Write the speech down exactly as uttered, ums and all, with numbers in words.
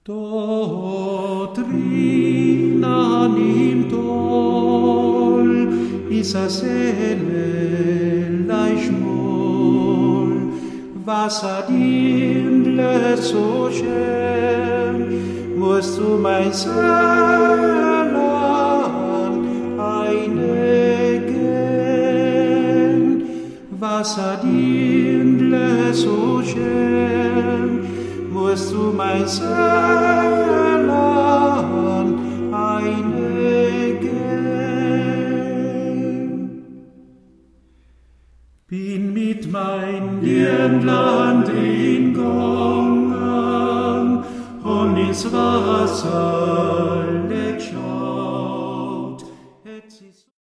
Dort drin an ihm toll, isa Seele leicht moll, Wasser dimble so schön, musst du mein Seeland einiggen. Wasser dimble so schön, musst du mein Seeland einiggen. Bin mit mein Dirndland in Gang und ins Wasser